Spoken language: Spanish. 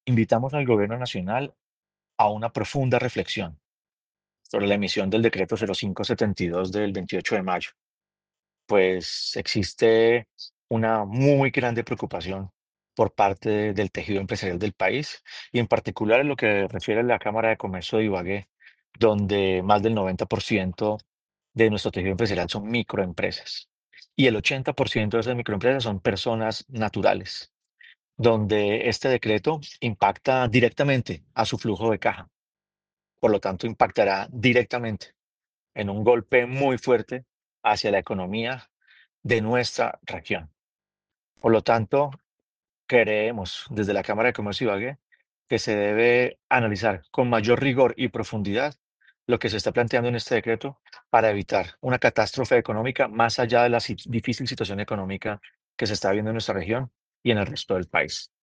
Invitamos al Gobierno Nacional a una profunda reflexión sobre la emisión del decreto 0572 del 28 de mayo, pues existe una muy grande preocupación por parte del tejido empresarial del país y en particular en lo que refiere a la Cámara de Comercio de Ibagué, donde más del 90% de nuestro tejido empresarial son microempresas y el 80% de esas microempresas son personas naturales, donde este decreto impacta directamente a su flujo de caja. Por lo tanto, impactará directamente en un golpe muy fuerte hacia la economía de nuestra región. Por lo tanto, creemos desde la Cámara de Comercio de Ibagué que se debe analizar con mayor rigor y profundidad lo que se está planteando en este decreto para evitar una catástrofe económica más allá de la difícil situación económica que se está viendo en nuestra región y en el resto del país.